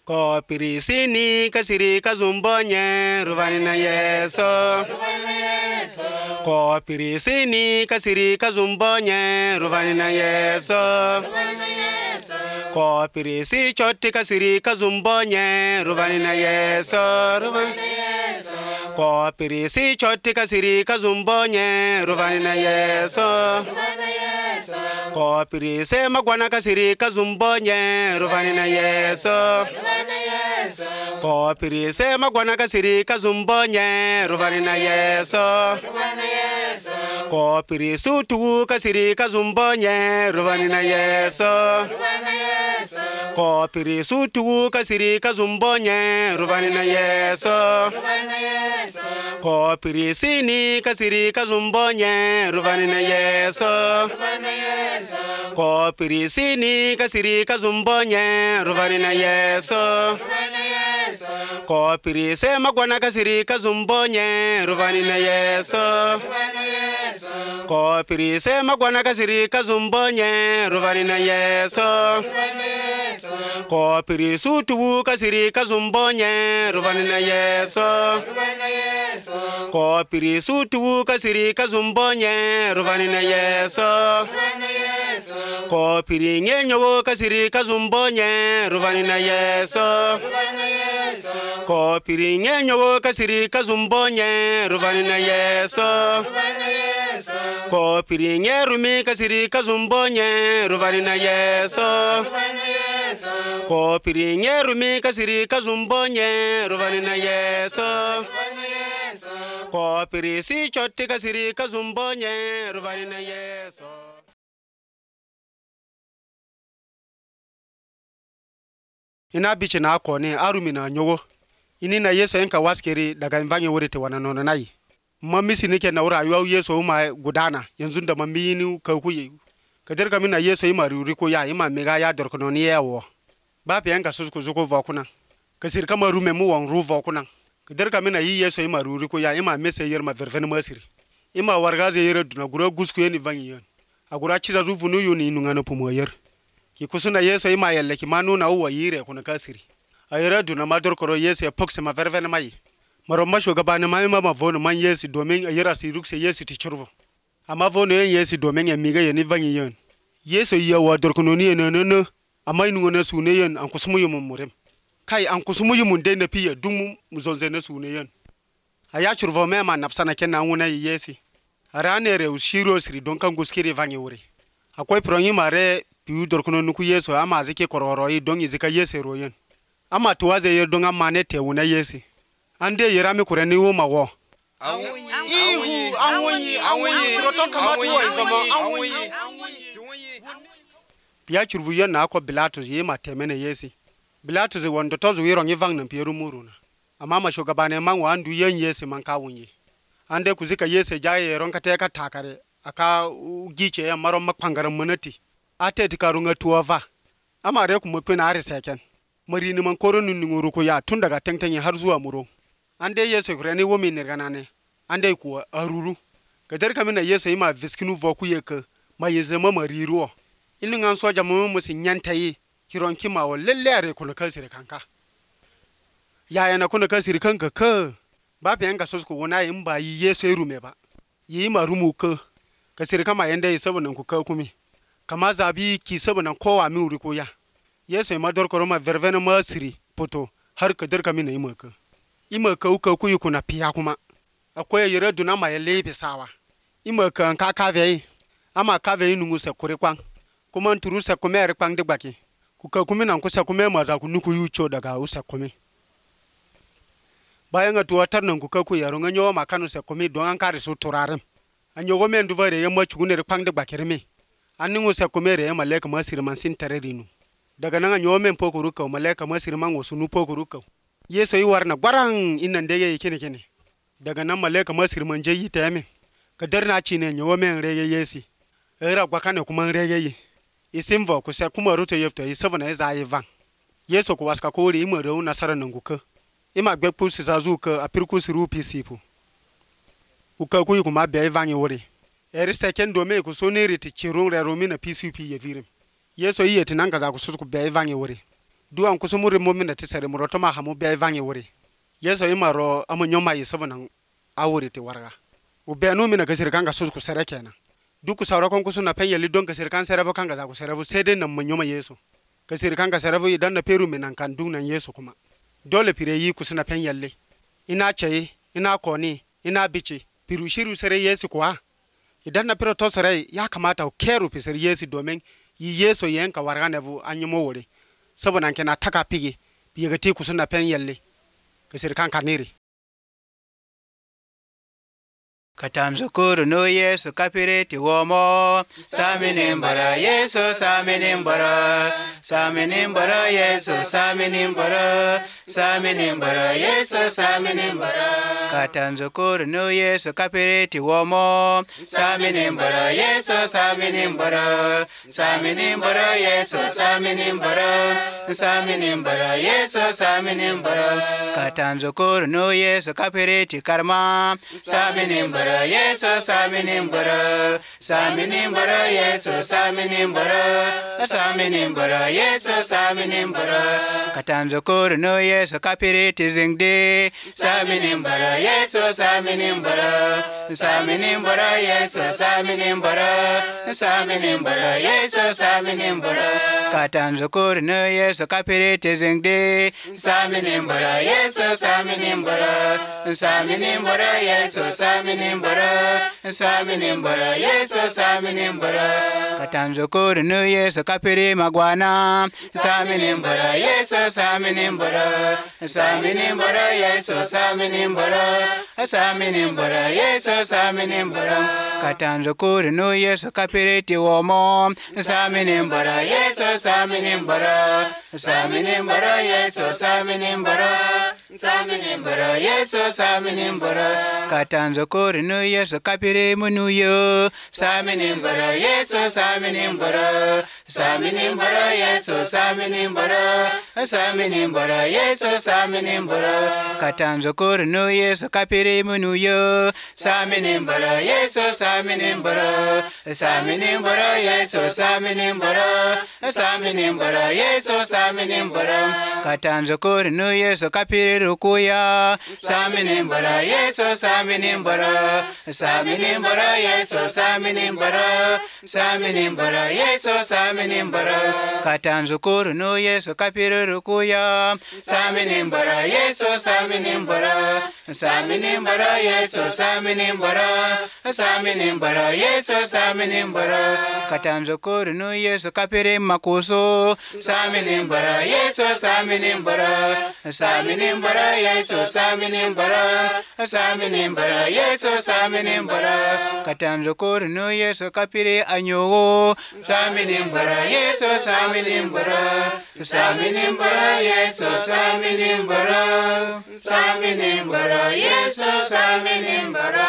Ko pirisini kasiri kazumbonye ruvani na Yeso. Ko pirisini kasiri kazumbonye ruvani na Yeso. Ko pirisi choti kasiri kazumbonye ruvani na Yeso. Ko pirisi choti kasiri kazumbonye ruvani na Yeso. Ko pirise magwana kasiri kazumbonye ruvani na Yeso. Ko pirise magwana kasiri kazumbonye ruvani na Yeso. Ko pirisu tu kasiri kazumbonye ruvani na Yeso. Ko pirisu tu kasiri kazumbonye ruvani na Yeso. Ko pirisini kasiri kazumbonye ruvani na Yeso. Ko pirisini kasiri kazumbonye ruvani na Yeso. Ko pirise magwana kasiri kazumbonye ruvani na Yeso. Ko pirise magwana kasiri kazumbonye ruvani na Yeso. Ko pirisu tu kasiri kazumbonye ruvani na Yeso. Ko pirisu tu kasiri kazumbonye ruvani na Yeso. Ko piringe nyogo kasiri kazumbonye ruvani na Yeso. Ko piringe nyogo kasiri kazumbonye ruvani na Yeso. Ko piringe rumi kasiri kazumbonye ruvani na Yeso. Ko piringe rumi kasiri kazumbonye ruvani na Yeso. Ko pirisi choti kasiri kazumbonye ruvani na Yeso. Ina biche na akone arumi na nyogo. Ini na Yeso enka waskeri daga mvange wurite wananono nai. Mamisi nike na ura yuwa Yeso uma gudana yanzu da mamini kaukuye. Kadirka mina Yeso ima riuriko ya ima mega ya dorkononi yawo. Bapi enka suzuku zuko vakuna. Kasiri kama rume mu wanru vakuna. Kadirka mina Yeso ima riuriko ya ima mese yerma vervene masiri. Ima wargaze yere duna gura gusku yeni vangi yon. Agura chira ruvunu yoni inungano pumo yer. Kikusuna Yeso ima yelle kimanu na uwa yire kuna kasiri. Ayere duna madorkoro Yeso ya pokse ma vervene mai. Maroma shugabane mai mama vono man Yesu domin ayera sirukse Yesu ti churvo. Ama vono yen Yesu domin ya miga yeni vangi yon. Yesu ya wa dorkononi eno ama inungona sune yon ankusumu yumurem. Kai ankusumu yumunde na piya dumu muzonze na sune yon. Aya churvo mema nafsana kena nguna Yesu. Arane re ushiro siri donka nguskiri vangi ure. Akwai prongi mare piu dorkononi ku Yesu ama rike kororoi dongi zika Yesu ro yon. Ama tuwaze yer donga manete una Yesu. Ande yerami kureni woma wo. Awunyi rotonka matuwa izama awunyi. Pia churvu yon na ako Bilatus yema temene Yesi. Bilatus wondo tozu wiro ngivang na pieru muruna. Amama shugabane mangu andu yen Yesi manka wunyi. Ande kuzika Yesi jaye ronka teka takare. Aka ugiche ya maro makpangara munati. Ate tikarunga tuwava. Ama reku mkwena ari seken. Marini mankoro nununguruko ya tundaga tengtengi harzuwa muro. Ande Yesu kureni womi nirganane. Ande kuwa aruru. Kadari kamina Yesu ima viskinu voku yeke. Ma yezema mariruo. Inu nganso jamu musi nyantayi. Kironki ma o lelere kuna kasiri kanka. Ya na kuna kasiri kanka ka. Bapi enga sosku wana imba Yesu erume ba. Ima rumu ka. Kasiri kama yende isabu nanku ka kumi. Kama zabi ki isabu nanko wa miuriko ya. Yesu ima dorkoroma vervene masiri poto. Har kadari kamina ima ka. Ima ka kuyu kuna pia kuma. Akwai yere duna ma yele bisawa. Ima ka nka kave. Ama kave inungu se kurikwang. Kuma nturu se kume rikwang de baki. Kuka kumi na nkusa kume mada kunuku yucho daga usa kume. Bayanga tuwatar na nkuka kuya runga nyo makanu se kume dongan kari su turarem. Anyogo me nduvare yema chugune rikwang de baki reme. Aningu se kume re yema leka masiri mansin tererinu. Daga nanga nyo me mpoko ruka maleka masiri mangu sunu poko ruka. Yeso yi warna gwarang innan dege kene. Daga nan maleka masir manje yi teme. Kadar na chine nyo men rege Yesi. Era gwakane kuma rege yi. Isimvo ku se kuma ruto yefto isabana eza yivan. Yeso ku waska ko ri imaro nasara nanguka. Ima gbekpu sizazuka apirku siru pisipu. Uka ku kuma be yivan yori. Eri second do me ku soneri ti chirung re romina PCP ye virim. Yeso yi etinanga da ku suku be yivan yori. duan kusumuri momina tisere murotoma hamu be vangi wuri yeso imaro amu nyoma yisabana awuri ti warga u be no mina gasir kanga sus ku sere kenan duku sawra kon kusuna pen yeli don gasir kan sere kanga za ku sere sede na nyoma yeso gasir kanga sere idan na peru minan kan dunan yeso kuma dole pire yi kusuna pen yelle ina chei ina koni ina bichi piru shiru sere yesu kwa idan na piro to sere ya kamata u keru pisere yesu domin yi yeso yenka warga nevu anyumo wuri sabana kena taka pigi biyagati kusuna pen yelle gasir kan kaniri Katanzo kuru no Yesu kapireti womo Saminimbara Yesu Saminimbara Saminimbara Yesu Saminimbara Saminimbara Yesu Saminimbara Katanzo kuru no Yesu kapireti womo Saminimbara Yesu Saminimbara Saminimbara Yesu Saminimbara Saminimbara Yesu Saminimbara Katanzo kuru no Yesu kapireti karma Saminimbara Yesu Saminimbara Saminimbara Yesu Saminimbara Saminimbara Yesu Saminimbara Katanzo kuru no Yesu kapireti zingde Saminimbara Yesu Saminimbara Saminimbara Yesu Saminimbara Saminimbara Yesu Saminimbara Katanzo kuru no Yesu kapireti zingde Saminimbara Yesu Saminimbara Saminimbara Yesu Saminimbara Saminimbara Yesu Saminimbara Katanzo kuru no Yesu kapiri magwana Saminimbara Yesu Saminimbara Saminimbara Yesu Saminimbara Saminimbara Yesu Saminimbara Katanzo kuru no Yesu kapiri tiwomo Saminimbara Yesu Saminimbara Saminimbara Yesu Saminimbara Saminimbara Yesu Saminimbara Katanzo kuru no Yesu kapiri munuyo Saminimbara Yesu Saminimbara Saminimbara Yesu Saminimbara Saminimbara Yesu Saminimbara Katanzo kuru no Yesu kapiri munuyo Saminimbara Yesu Saminimbara Saminimbara Yesu Saminimbara Saminimbara Yesu Saminimbara Katanzo kuru no Yesu kapiri rukuya Saminimbara Yesu Saminimbara Saminimbara Yesu Saminimbara Saminimbara Yesu Saminimbara Katanzo kuru no Yesu kapiri rukuya Saminimbara Yesu Saminimbara Saminimbara Yesu Saminimbara Saminimbara Yesu Saminimbara Katanzo kuru no Yesu kapiri makuso Saminimbara Yesu Saminimbara Saminimbara Yesu Saminimbara Saminimbara Yesu Saminimbara Katanzo kuru no Yesu kapiri anyogo Saminimbara Yesu Saminimbara Saminimbara Yesu Saminimbara Saminimbara Yesu Saminimbara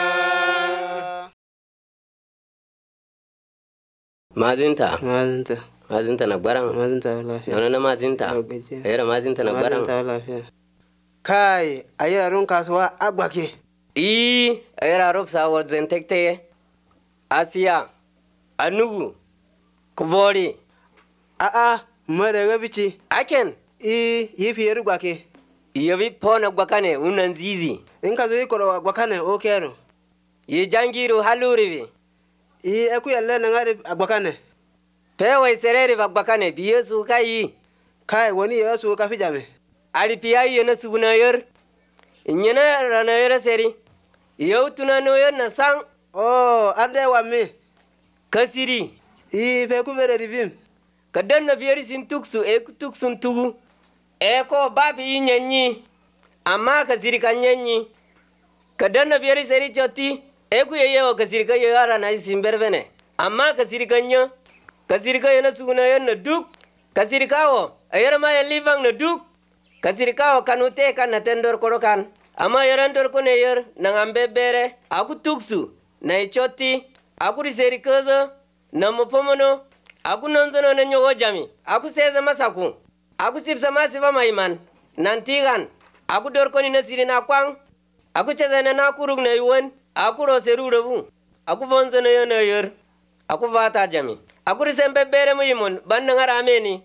Mazinta na barang Nona mazinta era mazinta na barang Kai ayera ron kasuwa agbake ayera rob sa word zentekte Asia Anugu Kubori madaga bichi Aken yifi yeru gbake Yobi pona gbakane unanzizi inka zo yikoro gbakane okero Jangiru halurivi eku yalle na ngari agbakane Pewa isereri vagbakane biyesu kai woni yesu ka fijame Ali pia yena suguna yer Nyena rana yer seri Yautuna no yer na sang ande wame Kasiri pe ku vere rivim Kadan na bieri sin tuksu tuksun tugu Eko babi nyenyi Ama kasiri kanyenyi Kadan na bieri seri choti Eku yeyo kasiri ka yara na isimbervene Ama kasiri kanyo Kasiri ka yena suguna yer na duk Kasiri kawo ayera ma yalivang na duk Kasiri kawo kanute kan na tendor korokan Ama yerandor kone yer na ngambebere Aku tuksu na ichoti Aku riseri kazo na mupomono Aku nonzono na nyogo jami Aku seza masaku Aku sipsa masiva maiman Nantigan Aku dorkoni na siri na kwang Aku chazana na kurug na yuwen Aku roseru revu Aku vonzono yo na yer Aku vata jami Aku risembebere muyimon Banda ngara ameni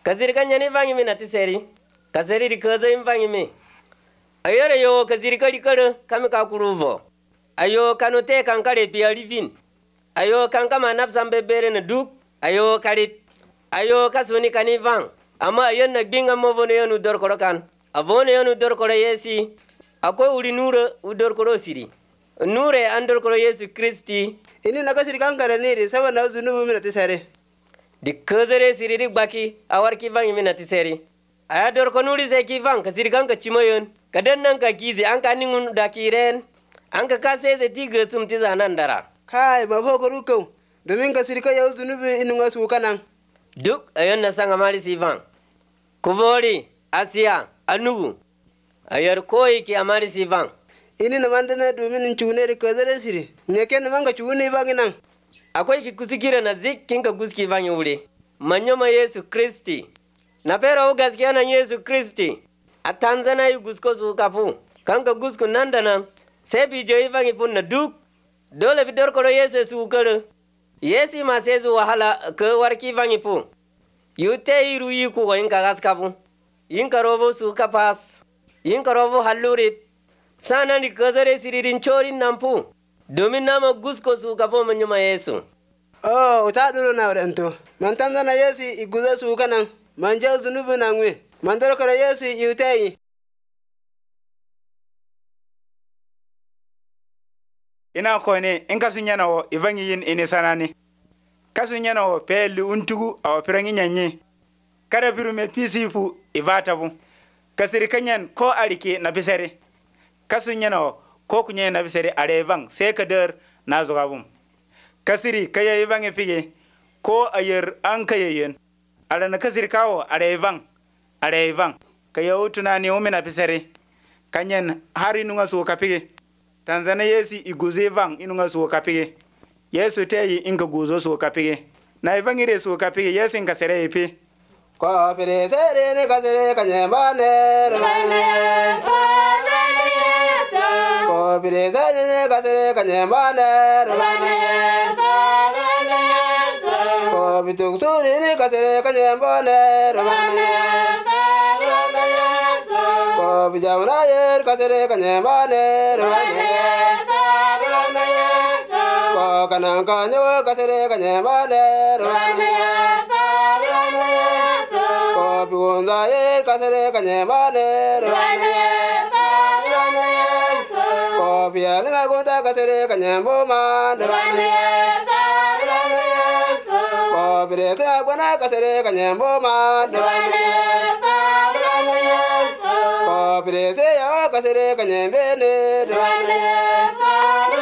Kasirika nyani vangi mi natiseri. Kaseri rikaza imvangi mi. Ayore yo kasirika rikara kami kakuruvo. Ayo kanote kankare pia livin. Ayo kankama napsambe bere na duk. Ayo karip. Ayo kasuni kanivang. Ama ayon nagbinga movone yon udor korokan. Avone yon udor koro Yesi. Ako uri nure udor koro siri. Nure andor koro Yesu Kristi. Ini nakasirika nkaraniri sawa na uzunubu mi natisere. Di kezere siri dik baki awar kivang mi natiseri. Ayador konuri se kivang kasirika nka chimoyon. Kadan nanka kizi anka ningun dakiren. Anka kasese tiga sumtiza nandara. Kai mafoko rukau. Domin kasirika ya uzunubu inunga sukanan. Duk ayon na sanga mali sivang. Kuvori, Asia, Anugu. Ayar koi ki amali sivang. Ini namandana domin chune rikazere siri. Nyeke namanga chune ibangi nang. Akwai ki kusikira na zik kinka guski vangi ule. Manyoma Yesu Kristi. Napera ugaskiana Yesu Kristi. Atanzana yu gusko su kapu. Kanka gusku nandana. Sebi jo ivangi pun na duk. Dole vidor koro Yesu su ukere. Yesi masezu wahala ke warki vangi pu. Yute iru yiku wa inka gaskapu. Inka rovo su kapas. Inka rovo halurip. Sana ni kazare siririn chorin nampu. Domin nama gusko su kapo manyuma Yesu. Oh, utadulu na urentu. Mantanzana Yesi iguza sukanan. Manja uzunubu nangwe. Mandoro koro Yesi yutei. Ina kone in kasu nyana wo ivangi yin ini sanani. Kasu nyana wo peli untugu awa pirangi nyanyi. Kada piru me pisifu ivatabu. Kasiri kanyan ko alike na pisari. Kasu nyana wo ko kunye na pisari arevang sekader na zogabum. Kasiri kaya ivangi pige ko ayer an kaya yen. Ala na kasiri kawo arevang. Kaya utunani umena pisari. Kanyan hari nunga suwa kapige. Tanzania Yesi iguze vang inunga suwa kapige. Yesu teyi inga guzo suwa kapige. Na ivangire suwa kapige Yesu inga sere ipi. Kwa pere sere ne kasere kanyembane. Rubane Yesu. Kwa pere sere ne kasere kanyembane. Rubane Yesu. Kwa bituk suri ne kasere kanyembane. Rubane Yesu. Kwa bijamana yer kasere kanyembane. Rubane Yesu. Kwa kananka nyo kasere kanyembane. Rubane Yesu. Kwa bigunza yer kasere kanyembane. Rubane Yesu. Kwa biyani magunta kasere kanyemboma. Rubane Yesu. Kwa birese agwana kasere kanyemboma. Rubane Yesu. Kwa birese ya kasere kanyembene. Rubane Yesu.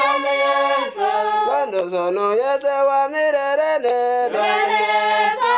Bando sono Yesu wa mirerene. Rubane Yesu.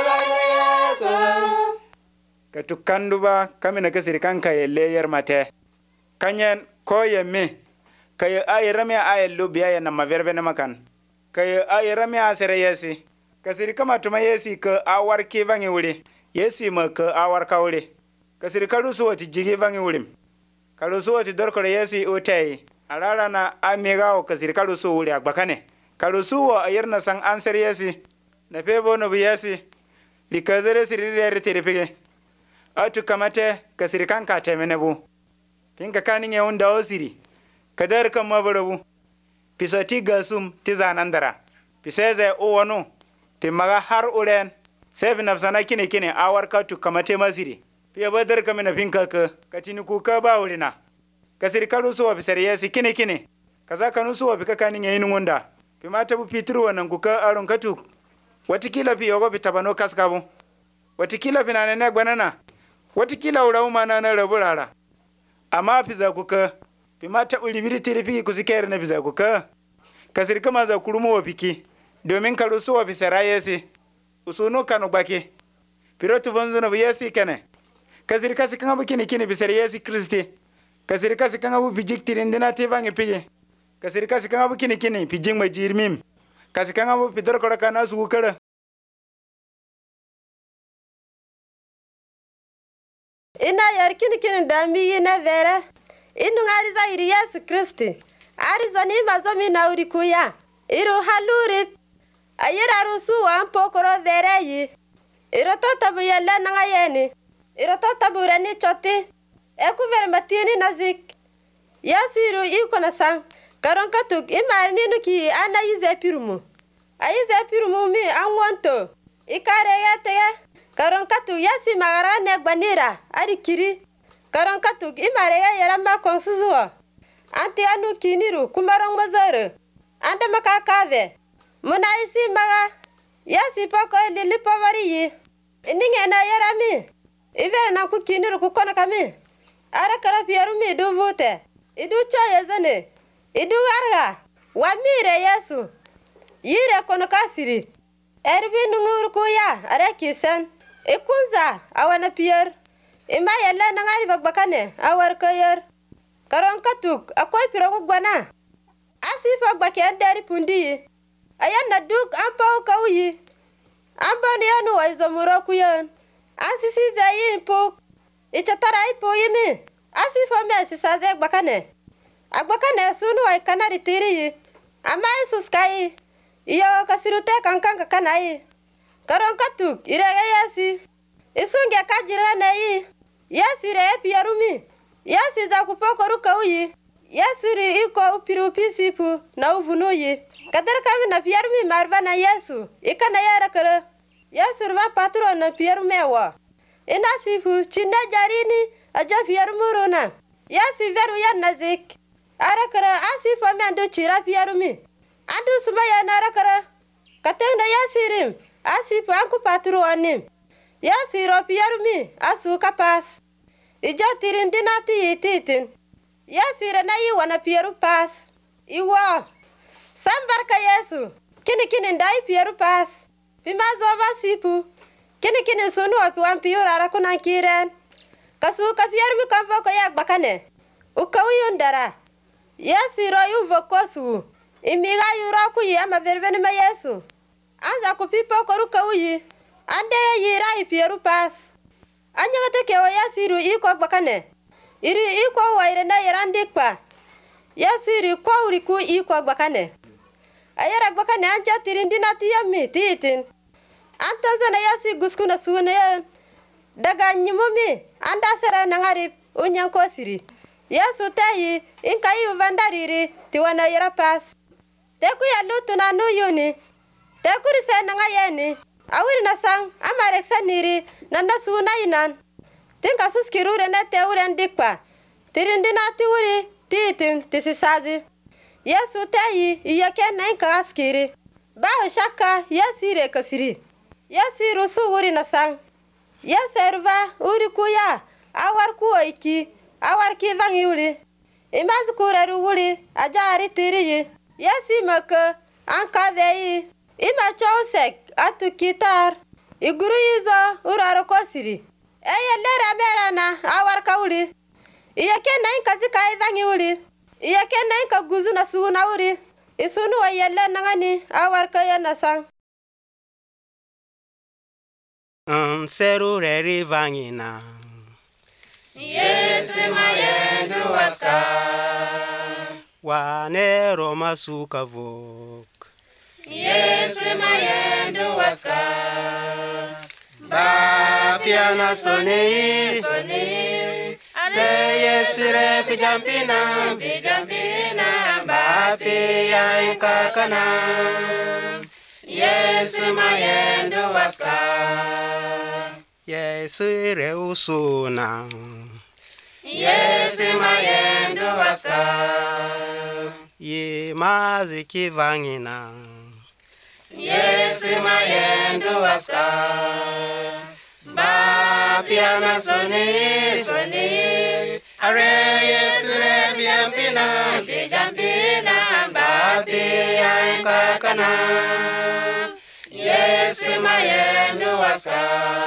Katukanduba kamina kasiri kanka yelle yer mate. Kanyen ko yemme. Kaya ayerame ayellu biya na maverbe na makan. Kaya ayerame asere Yesi. Kasiri kama tuma Yesi ke awar ki vangi wuli. Yesi ma ke awar ka wuli. Kasiri kalusu wati jigi vangi wuli. Kalusu wati dorkole Yesi utei. Alala na amiga o kasiri kalusu wuli agbakane. Kalusu wa ayerna sang answer Yesi. Na pebo no Yesi. Likazere sirire terepege. Atu kamate kasiri kanka temenebu. Pinka kaninge unda osiri. Kadar kama barabu. Pisati gasum tizanandara. Piseze uwanu. Timaga har ulen. Sefi nafsana kine awar ka tu kamate masiri. Pia badar kamena pinka ka. Katini kuka ba ulina. Kasiri kalusu wa pisari Yesi kine. Kaza kanusu wa pika kaninge inungunda. Pimata bu pitru wanan kuka alon katu. Watikila pi yogo pitabano kaskabu. Watikila pinanene gwanana. Watikila ulauma na rabulala. Ama piza kuka. Pimata ulibiri tiripi kuzikere na piza kuka. Kasiri kama za kulumu wapiki. Domin kalusu wa pisara Yesi. Usunu kanu baki. Pirotu vonzu na Yesi kene. Kasiri kasi kangabu kini pisara Yesi Kristi. Kasiri kasi kangabu pijik tirindina tivangi piji. Kasiri kasi kangabu kini pijing majirmim. Kasi kangabu pidor korakana suukara. Ina yar kini dambi yina vera. Inu ngariza iri Yesu Kristi. Arizo ni mazomi na urikuya. Iru haluri. Ayera rusu wa mpokoro vera yi. Iroto tabu yelle nanga yeni. Iroto tabu reni choti. Eku vere matini nazik. Yasiru iko na sang. Karon katuk imari ninu ki ana yize pirumu. Ayize pirumu mi anwanto. Ikare yatege. Karon katuk yasi magara negbanira. Ari kiri. Karon katuk imari ya yarama konsuzuwa. Anti anu kiniru kumarong mazare. Ande makakave. Muna isi maga. Yasi pako lili pavari yi. Ininge na yarami. Ivere na kukiniru kukona kami. Ara kara pierumi du vute. Idu choye zane. Idu arga. Wamire Yesu. Yire kono kasiri. Erbi nunguru kuya. Are kisen. Ikunza. Awana pier. Ima yelle nangari bagbakane. Awar kayer. Karon katuk. Akoy pirongu gwana. Asifa gbake anderi pundi. Ayan na duk ampa ukawuyi. Ampa ni anu wa izomuro kuyon. Ansisi zayi impuk. Ichatara ipo yimi. Asifa me asisaze agbakane. Agbakane sunu wa ikanari tiri. Ama isus kai. Iyo kasirute kankanka kanai. Karon katuk irege yasi. Isunge kajire neyi. Yasi re piyarumi. Yasi za kupoko rukawuyi. Yasiri iko upirupi sipu na uvunuyi. Kadar kami na piyarumi marva na Yesu. Ika na yara kare. Yesu rwa patro na piyarume wa. Ina sipu chinde jarini aja piyarumuru na. Yasi veru ya nazik. Ara kare asifu ame andu chira piyarumi. Andu sumaya na ara kare. Kateng na yasirim. Asifu anku patro anim. Yasiro piyarumi asu kapas. Ijo tirindina tiitin. Yasire na iwa na pieru pas. Iwa. Sambarka Yesu. Kini ndai pieru pas. Pimazova sipu. Kini sunu wapi wampiura arakuna kiren. Kasuka pieru mikamvoko yak bakane. Ukawu yundara. Yasiro yuvokosu. Imiga yuraku yi ama verveni ma Yesu. Anza kupipo koruka uyi. Ande yira pieru pas. Anyagate kewa yasiru iko bakane. Iri iko waire na yarandikpa. Yasiri kwa uriku iko bakane. Ayara bakane anja tirindina tiyami tiitin. Antanza na yasi guskuna suune. Daga nyimumi anda sera nangarip unyanko siri. Yesu tayi inka yu vandariri tiwana yara pas. Teku ya lutu na nuyuni. Teku rise nangayeni. Awiri na sang amareksa niri nanda suuna inan. Tinka suskirure na teure ndikpa. Tirindina tiuri tiitin tisisazi. Yesu tayi iyake na inka askiri. Baho shaka yasire kasiri. Yasiru suuri na sang. Yaserva uri kuya. Awar kuoiki. Awar kivangi uli. Imaz kureru uli. Ajari tiriyi. Yasi maka anka veyi. Ima chowsek atu kitar. Iguru yizo uraro kosiri. Eye lera mera na awar kauli. Iyake na inka zika ivangi uli. Iyake na inka guzu na suuna uli. Isunu wa yelle nangani awar kaya na sang. Seru reri vangi na. Yesu mayendu waska. Wane Roma suka vok. Yesu mayendu waska. Bapiana soni. Se Yesu re pijampina. Bapia inkakana. Yesu mayendu waska. Yesu re usuna. Yesu mayendu waska. Ye maziki vangina. Yesu mayendu waska. Bapiana soni. Are Yesu re bijampina. Bapia inkakana. Yesu mayendu waska.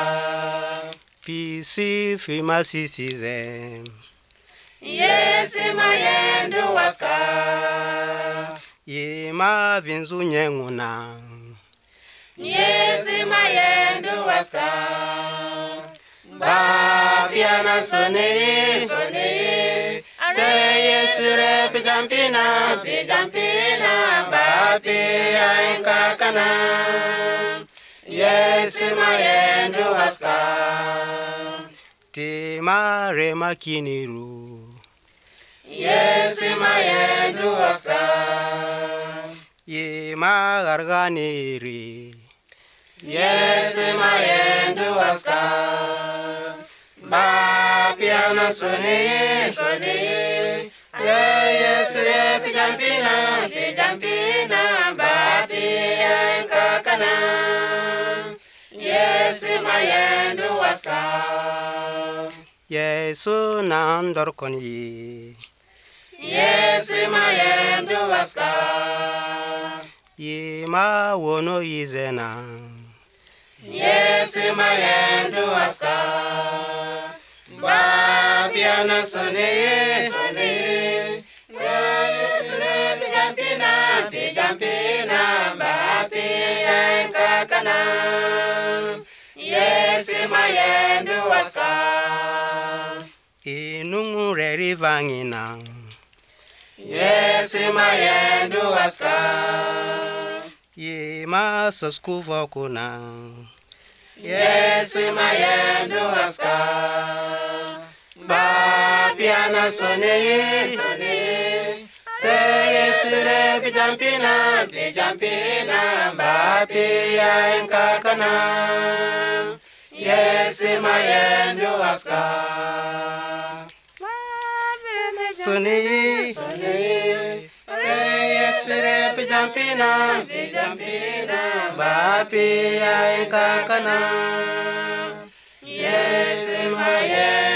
Pisi fima sisize. Yesu mayendu waska. Ye ma vinzu nyenguna. Yesu mayendu waska. Bapiana soni. Se Yesu re pijampina. Bapia inkakana. Yesu mayendu waska. Te mare makiniru. Yesu mayendu waska. Ye magarganiri. Yesu mayendu waska. Ba piano soni soni. Yesu pijampina ba pianka kana. Yesu mayendu waska. Yesu nandorkoni. Yesu mayendu waska. Ye ma wono izena. Yesu mayendu waska. Ba piano soni soni. Yesu pijampina ba pianka kana. Yesu mayendu waska. Inungu reri vangina. Yesu mayendu waska. Ye ma saskuva kuna. Yesu mayendu waska. Ba piano soni soni. Se Yesu re pijampina ba pianka kana. Yesu mayendu waska. Soni. Yesu re pijampina ba pianka kana. Yesu mayendu